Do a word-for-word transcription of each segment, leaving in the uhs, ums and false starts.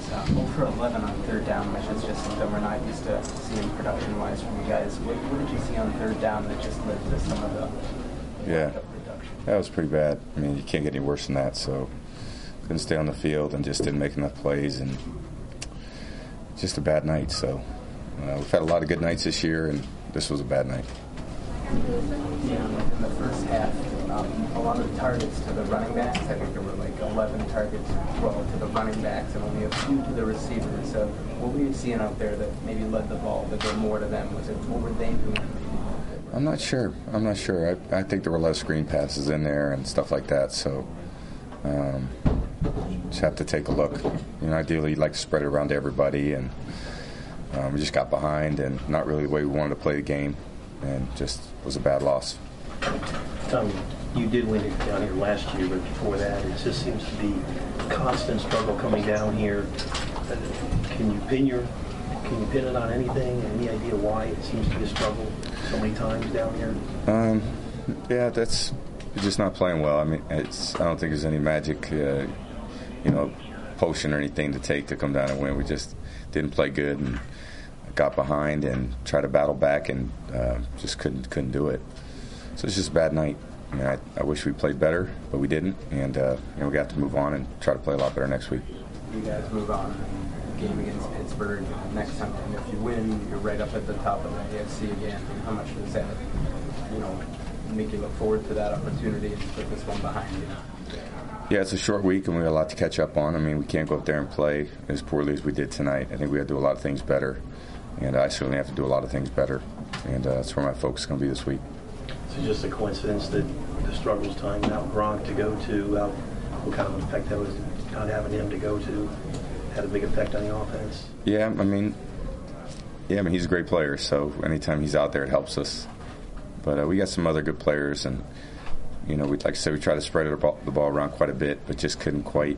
um, over eleven on third down, which is just something we're not used to seeing production-wise from you guys. What, what did you see on third down that just led to some of the yeah production? That was pretty bad. I mean, you can't get any worse than that. So couldn't stay on the field and just didn't make enough plays, and just a bad night. So uh, we've had a lot of good nights this year, and this was a bad night. Yeah, in the first half, um, a lot of targets to the running backs. I think there were like eleven targets, twelve to the running backs, and only a few to the receivers. So what were you seeing out there that maybe led the ball to go more to them? Was it what were they doing? I'm not sure. I'm not sure. I, I think there were a lot of screen passes in there and stuff like that. So um, just have to take a look. You know, ideally, you'd like to spread it around to everybody, and um, we just got behind, and not really the way we wanted to play the game, and just was a bad loss. Tom, you did win it down here last year, but before that, it just seems to be constant struggle coming down here. Can you pin your, can you pin it on anything? Any idea why it seems to be a struggle so many times down here? Um, yeah, that's just not playing well. I mean, it's I don't think there's any magic, uh, you know, potion or anything to take to come down and win. We just didn't play good and got behind and tried to battle back and uh, just couldn't couldn't do it. So it's just a bad night. I mean, I, I wish we played better, but we didn't, and uh, you know, we got to move on and try to play a lot better next week. You guys move on. Game against Pittsburgh next time, and if you win, you're right up at the top of the A F C again. And how much does that, you know, make you look forward to that opportunity and put this one behind you? Yeah, it's a short week, and we got a lot to catch up on. I mean, we can't go up there and play as poorly as we did tonight. I think we have to do a lot of things better, and I certainly have to do a lot of things better, and uh, that's where my focus is going to be this week. So just a coincidence that the struggles time out Gronk to go to, uh, what kind of effect that was not having him to go to, had a big effect on the offense? Yeah, I mean, yeah, I mean, he's a great player, so anytime he's out there, it helps us. But uh, we got some other good players, and, you know, we like I said, we try to spread the ball, the ball around quite a bit, but just couldn't quite,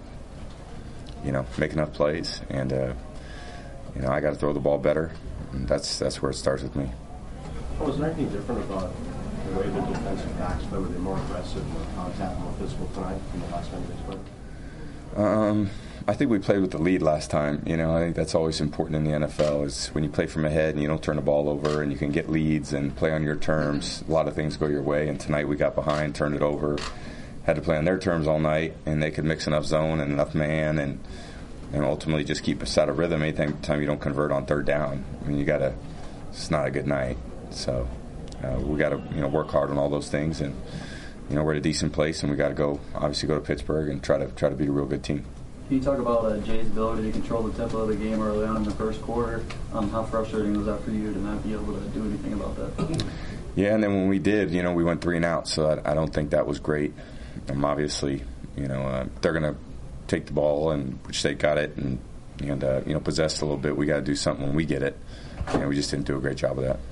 you know, make enough plays. And, uh, you know, I got to throw the ball better, and that's that's where it starts with me. Was there anything different about the way the defensive backs play? Were they more aggressive, more contact, more physical tonight from the last time you guys played? Um, I think we played with the lead last time. You know, I think that's always important in the N F L is when you play from ahead and you don't turn the ball over and you can get leads and play on your terms. A lot of things go your way. And tonight we got behind, turned it over, had to play on their terms all night, and they could mix enough zone and enough man and and ultimately just keep us out of rhythm anytime you don't convert on third down. I mean, you got to. It's not a good night. So uh, we got to you know work hard on all those things, and you know we're at a decent place, and we got to go obviously go to Pittsburgh and try to try to beat a real good team. Can you talk about uh, Jay's ability to control the tempo of the game early on in the first quarter? Um, how frustrating was that for you to not be able to do anything about that? Yeah, and then when we did, you know, we went three and out, so I, I don't think that was great. Um, obviously, you know, uh, they're going to take the ball, and which they got it, and and uh, you know, possessed a little bit. We got to do something when we get it, and we just didn't do a great job of that.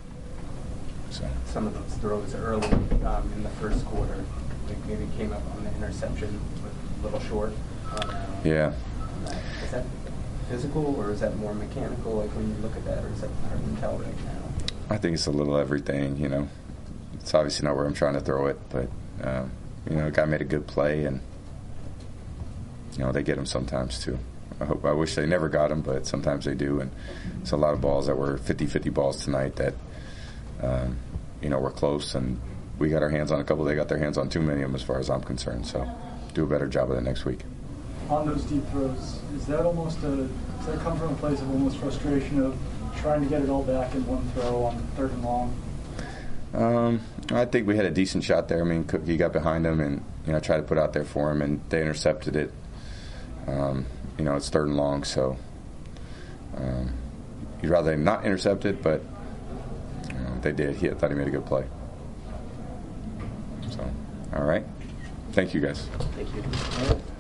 So some of those throws early um, in the first quarter, like maybe came up on the interception, a little short. Uh, yeah. Is that physical or is that more mechanical? Like when you look at that, or is that hard to tell right now? I think it's a little everything. You know, it's obviously not where I'm trying to throw it, but uh, you know, the guy made a good play, and you know they get him sometimes too. I hope I wish they never got him, but sometimes they do, and it's a lot of balls that were fifty-fifty balls tonight that um, you know were close, and we got our hands on a couple. They got their hands on too many of them, as far as I'm concerned. So, do a better job of that next week. On those deep throws, is that almost a, does that come from a place of almost frustration of trying to get it all back in one throw on third and long? Um, I think we had a decent shot there. I mean, he got behind him and, you know, tried to put out there for him, and they intercepted it. Um, you know, it's third and long, so um, you'd rather not intercept it, but you know, they did. He I thought he made a good play. So, all right. Thank you, guys. Thank you.